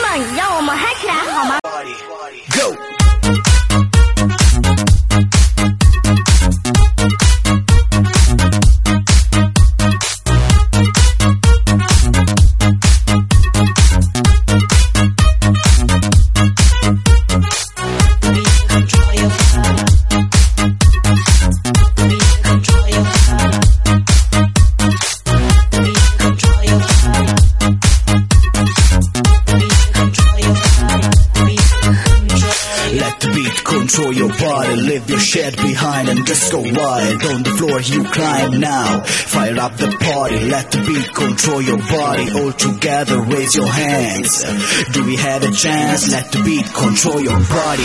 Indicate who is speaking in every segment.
Speaker 1: 声，让我们嗨起来好吗
Speaker 2: Go! Control your body, leave your shit behind and just go wild. On the floor you climb now, fire up the party, let the beat control your body. All together raise your hands. Do we have a chance? Let the beat control your body.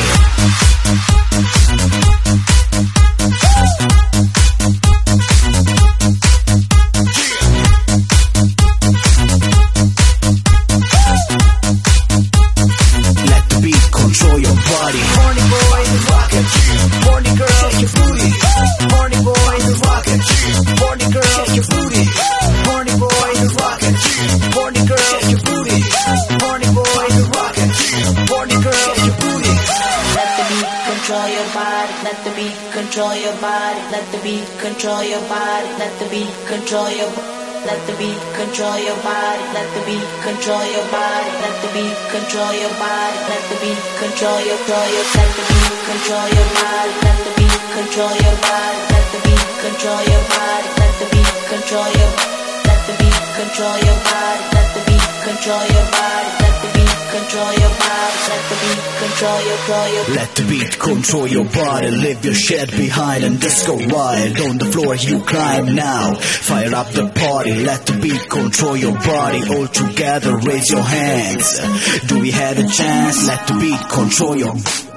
Speaker 2: Let the beat control your body. Horny boys rockin', horny girl shake your booty. Horny boys rockin', horny girl shake your booty. Horny boys rockin', horny girl shake your booty. Horny boys rockin', horny girl shake your booty.
Speaker 3: Let the beat control your body. Let the beat control your body. Let the beat control your body. Let the beat control your body. Let the beat control your body. Let the beat control your body. Let the beat control your body. Let the beat control your Let the beat control your body. Let the beat control your body. Let the beat control your body. Let the beat control your Let the beat control your body. Let the beat control your body. Let the beat control your body. Let the beat control your
Speaker 2: Let the beat control your body, leave your shit behind and just go wild. On the floor you climb now, fire up the party. Let the beat control your body. All together raise your hands. Do we have a chance? Let the beat control your